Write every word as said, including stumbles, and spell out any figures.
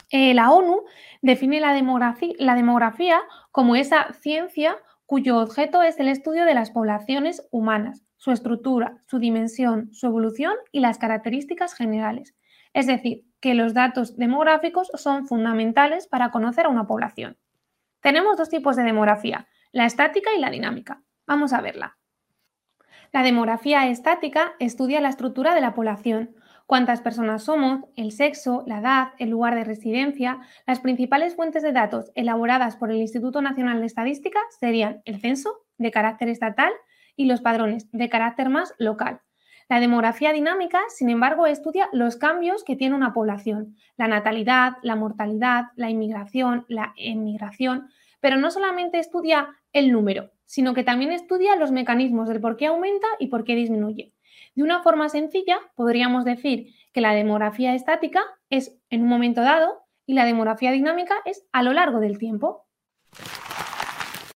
Eh, la ONU define la demografi- la demografía como esa ciencia cuyo objeto es el estudio de las poblaciones humanas, su estructura, su dimensión, su evolución y las características generales. Es decir, que los datos demográficos son fundamentales para conocer a una población. Tenemos dos tipos de demografía, la estática y la dinámica. Vamos a verla. La demografía estática estudia la estructura de la población, cuántas personas somos, el sexo, la edad, el lugar de residencia. Las principales fuentes de datos elaboradas por el Instituto Nacional de Estadística serían el censo, de carácter estatal, y los padrones, de carácter más local. La demografía dinámica, sin embargo, estudia los cambios que tiene una población, la natalidad, la mortalidad, la inmigración, la emigración, pero no solamente estudia el número, sino que también estudia los mecanismos del por qué aumenta y por qué disminuye. De una forma sencilla, podríamos decir que la demografía estática es en un momento dado y la demografía dinámica es a lo largo del tiempo.